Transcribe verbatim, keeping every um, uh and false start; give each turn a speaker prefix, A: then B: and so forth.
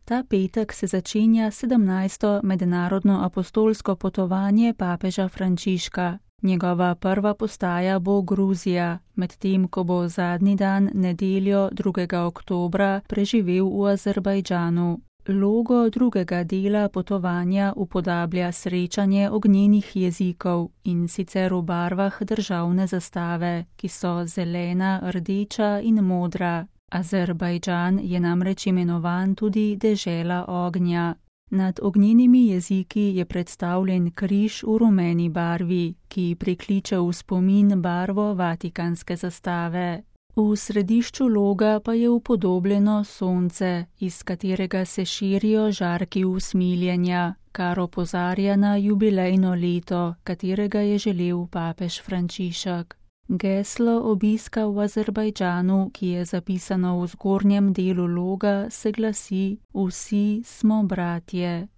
A: Ta petek se začenja sedemnajsto mednarodno apostolsko potovanje papeža Frančiška. Njegova prva postaja bo Gruzija, medtem ko bo zadnji dan nedeljo drugega oktobra preživel v Azerbajdžanu. Logo drugega dela potovanja upodablja srečanje ognjenih jezikov, in sicer v barvah državne zastave, ki so zelena, rdeča in modra. Azerbajdžan je namreč imenovan tudi dežela ognja. Nad ognjenimi jeziki je predstavljen križ v rumeni barvi, ki prikliče v spomin barvo vatikanske zastave. V središču loga pa je upodobljeno sonce, iz katerega se širijo žarki usmiljenja, kar opozarja na jubilejno leto, katerega je želel papež Frančišek. Geslo obiska v Azerbajdžanu, ki je zapisano v zgornjem delu loga, se glasi: Vsi smo bratje.